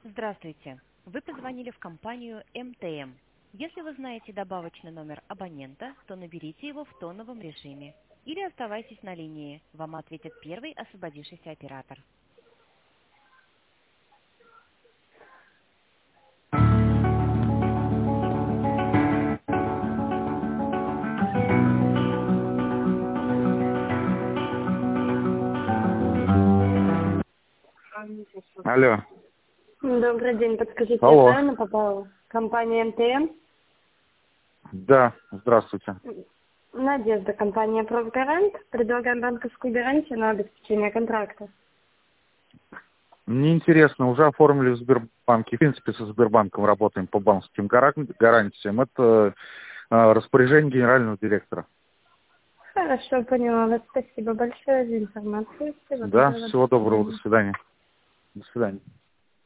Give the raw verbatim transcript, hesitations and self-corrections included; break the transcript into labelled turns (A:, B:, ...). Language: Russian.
A: Здравствуйте. Вы позвонили в компанию эм тэ эм. Если вы знаете добавочный номер абонента, то наберите его в тоновом режиме. Или оставайтесь на линии. Вам ответит первый освободившийся оператор.
B: Алло.
C: Добрый день, подскажите, я
B: Алло.
C: правильно попала? Компания эм тэ эм?
B: Да, здравствуйте.
C: Надежда, компания «Профгарант». Предлагаем банковскую гарантию на обеспечение контракта.
B: Мне интересно, уже оформили в Сбербанке. В принципе, со Сбербанком работаем по банковским гаран- гарантиям. Это э, распоряжение генерального директора.
C: Хорошо, поняла вас. Спасибо большое за информацию. Всего
B: Да,
C: доброго. До
B: всего доброго, до
C: свидания.
B: свидания. До свидания.